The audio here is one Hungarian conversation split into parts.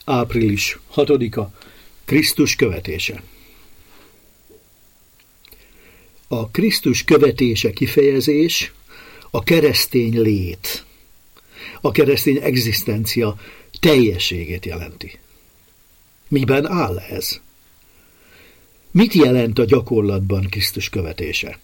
Április 6-a, Krisztus követése. A Krisztus követése kifejezés a keresztény lét, a keresztény egzisztencia teljességét jelenti. Miben áll ez? Mit jelent a gyakorlatban Krisztus követése?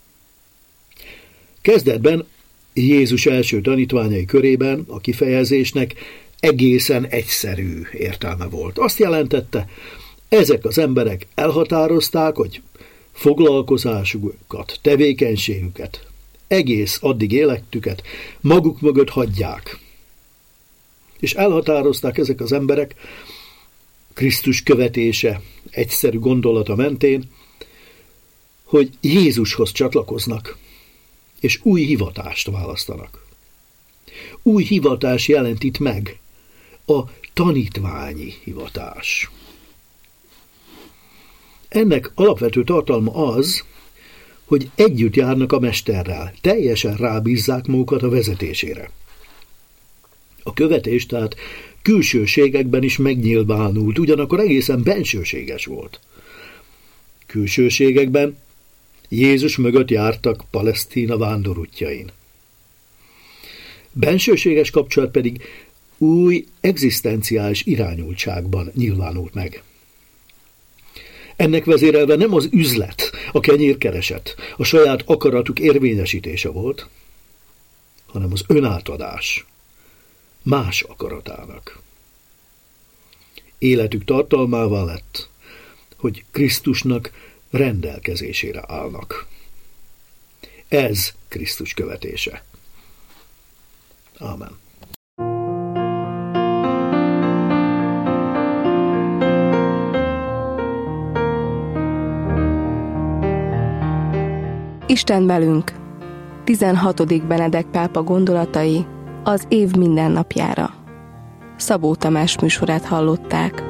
Kezdetben Jézus első tanítványai körében a kifejezésnek egészen egyszerű értelme volt. Azt jelentette, ezek az emberek elhatározták, hogy foglalkozásukat, tevékenységüket, egész addig életüket maguk mögött hagyják. És elhatározták ezek az emberek Krisztus követése egyszerű gondolata mentén, hogy Jézushoz csatlakoznak, és új hivatást választanak. Új hivatás jelent itt meg a tanítványi hivatás. Ennek alapvető tartalma az, hogy együtt járnak a mesterrel, teljesen rábízzák magukat a vezetésére. A követés tehát külsőségekben is megnyilvánult, ugyanakkor egészen bensőséges volt. Külsőségekben Jézus mögött jártak Palesztina vándorútjain. Bensőséges kapcsolat pedig új egzisztenciális irányultságban nyilvánult meg. Ennek vezérelve nem az üzlet, a kenyérkereset, a saját akaratuk érvényesítése volt, hanem az önátadás más akaratának. Életük tartalmává lett, hogy Krisztusnak rendelkezésére állnak. Ez Krisztus követése. Ámen. Isten velünk. 16. Benedek pápa gondolatai az év mindennapjára. Szabó Tamás műsorát hallották.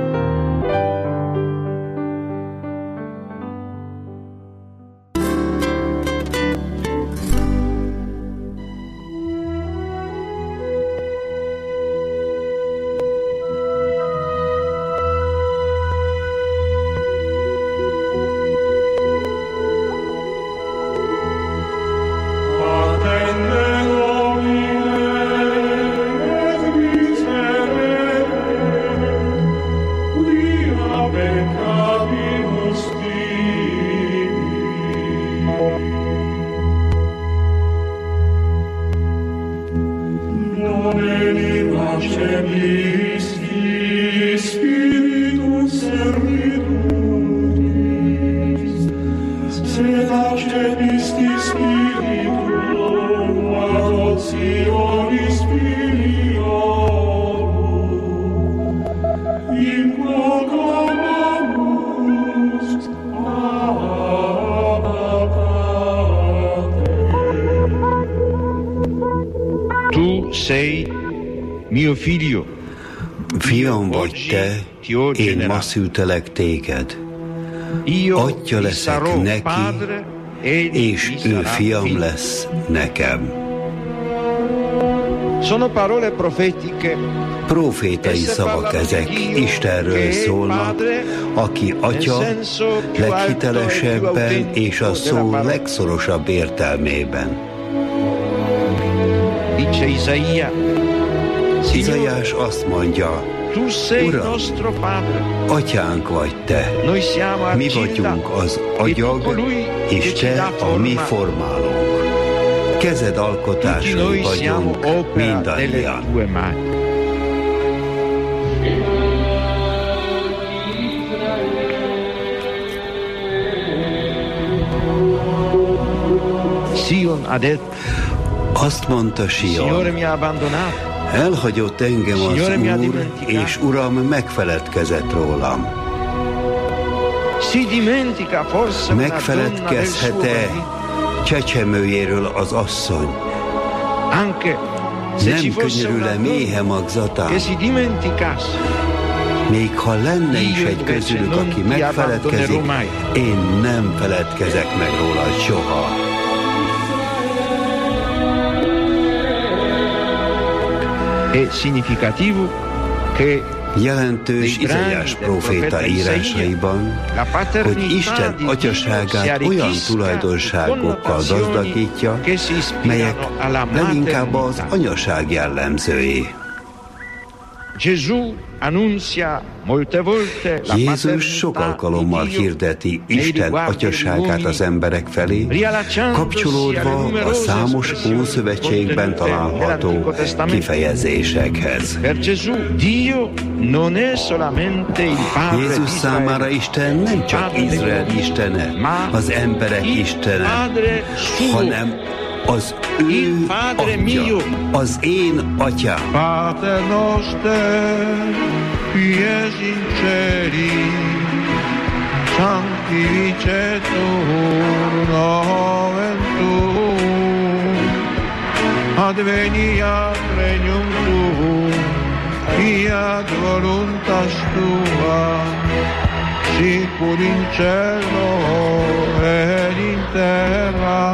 Fiam vagy te, én ma szültelek téged. Atya leszek neki, és ő fiam lesz nekem. Profétai szavak ezek, Istenről szólnak, aki atya leghitelesebben és a szó legszorosabb értelmében. Izaiás azt mondja, Uram, atyánk vagy te, mi vagyunk az agyag, és te a mi formálónk. Kezed alkotásai vagyunk mindannyian. Azt mondta Sion, elhagyott engem az Úr, és Uram megfeledkezett rólam. Megfeledkezhet-e csecsemőjéről az asszony? Nem könyörül-e méhe magzatán? Még ha lenne is egy közülük, aki megfeledkezik, én nem feledkezek meg róla soha. Jelentős Izaiás próféta írásaiban, hogy Isten atyaságát olyan tulajdonságokkal gazdagítja, melyek leginkább az anyaság jellemzői. Jézus sok alkalommal hirdeti Isten atyaságát az emberek felé, kapcsolódva a számos Ószövetségben található kifejezésekhez. Jézus számára Isten nem csak Izrael istene, az emberek istene, hanem az ő atya, az én atyám. Pater noster, qui es in celi, sanctificetur nomen tuum, adveniat regnum tuum, fiat voluntas tua, sicur in cielo et in terra.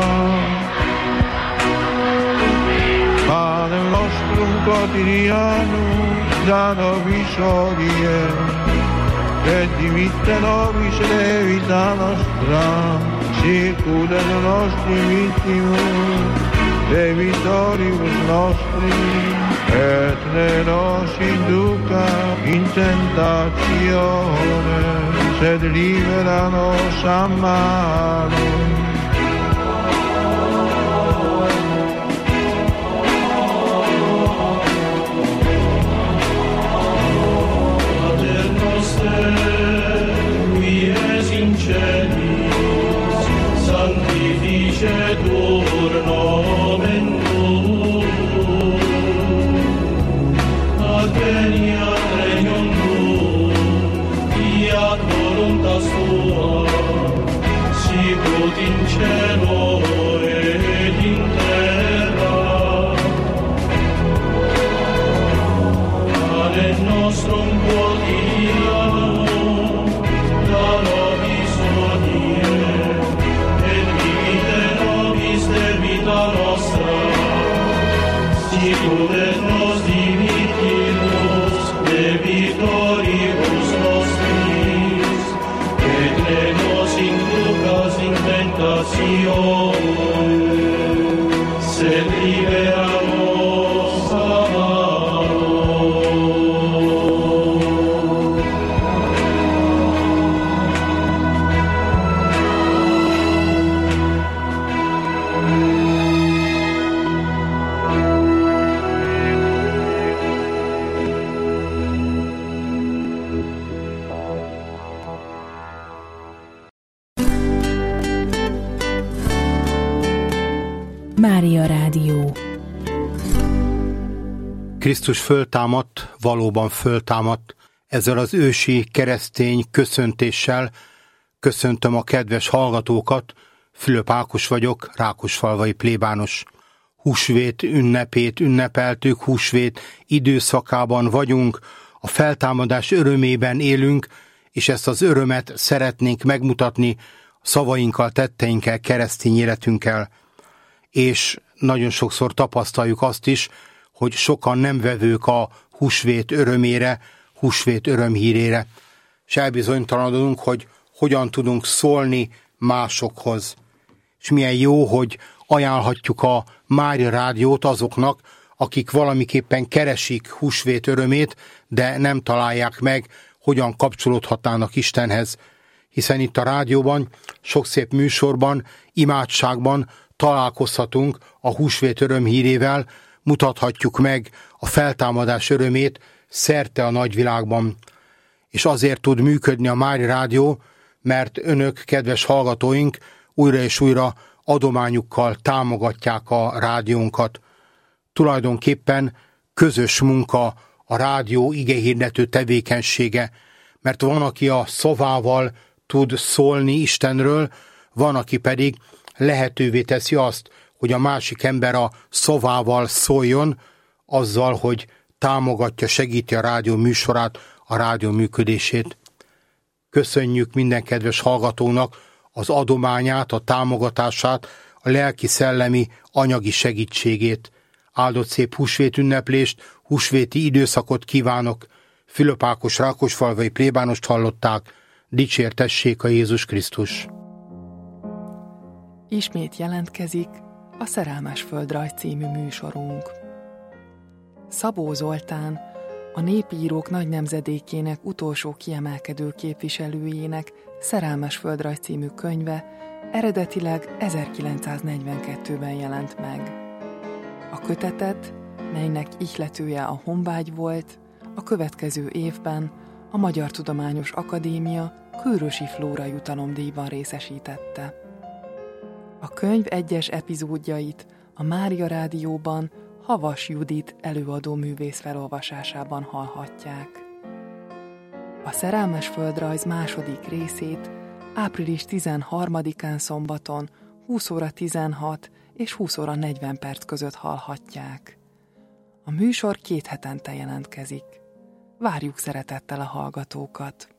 Panem nostrum quotidianum da nobis hodie, et dimitte nobis debita nostra, sicut et nostri victimus debitoribus nostri, et ne nos induca in tentatione, sed libera nos a malo. Sanctificetur nomen tuum, adveniat regnum tuum, fiat voluntas tua, sicut in cielo et in terra. Panem nostrum quotidianum da nobis hodie, debita nostra, sicut et nos dimittimus debitoribus nostris, et ne nos inducas in tentatione, sed libera nos a malo. Mária Rádió. Krisztus föltámadt, valóban föltámadt. Ezzel az ősi keresztény köszöntéssel köszöntöm a kedves hallgatókat. Fülöp Ákos vagyok, rákosfalvai plébános. Húsvét ünnepét ünnepeltük, húsvét időszakában vagyunk, a feltámadás örömében élünk, és ezt az örömet szeretnénk megmutatni szavainkkal, tetteinkkel, keresztény életünkkel. És nagyon sokszor tapasztaljuk azt is, hogy sokan nem vevők a húsvét örömére, húsvét örömhírére. És elbizonytalanodunk, hogy hogyan tudunk szólni másokhoz. És milyen jó, hogy ajánlhatjuk a Mária Rádiót azoknak, akik valamiképpen keresik húsvét örömét, de nem találják meg, hogyan kapcsolódhatnának Istenhez. Hiszen itt a rádióban, sok szép műsorban, imádságban találkozhatunk a húsvét örömhírével, mutathatjuk meg a feltámadás örömét szerte a nagyvilágban. És azért tud működni a Mária Rádió, mert önök, kedves hallgatóink, újra és újra adományukkal támogatják a rádiónkat. Tulajdonképpen közös munka a rádió igehirdető tevékenysége, mert van, aki a szavával tud szólni Istenről, van, aki pedig lehetővé teszi azt, hogy a másik ember a szavával szóljon, azzal, hogy támogatja, segíti a rádió műsorát, a rádió működését. Köszönjük minden kedves hallgatónak az adományát, a támogatását, a lelki-szellemi, anyagi segítségét. Áldott szép húsvét ünneplést, húsvéti időszakot kívánok. Fülöp Ákos rákosfalvai plébánost hallották, dicsértessék a Jézus Krisztus. Ismét jelentkezik a Szerelmes Földrajz című műsorunk. Szabó Zoltán, a népírók nagy nemzedékének utolsó kiemelkedő képviselőjének Szerelmes Földrajz című könyve eredetileg 1942-ben jelent meg. A kötetet, melynek ihletője a honvágy volt, a következő évben a Magyar Tudományos Akadémia Kőrösi Flóra jutalomdíjban részesítette. A könyv egyes epizódjait a Mária Rádióban Havas Judit előadó művész felolvasásában hallhatják. A Szerelmes Földrajz második részét április 13-án szombaton 20 óra 16 és 20 óra 40 perc között hallhatják. A műsor 2 hetente jelentkezik. Várjuk szeretettel a hallgatókat!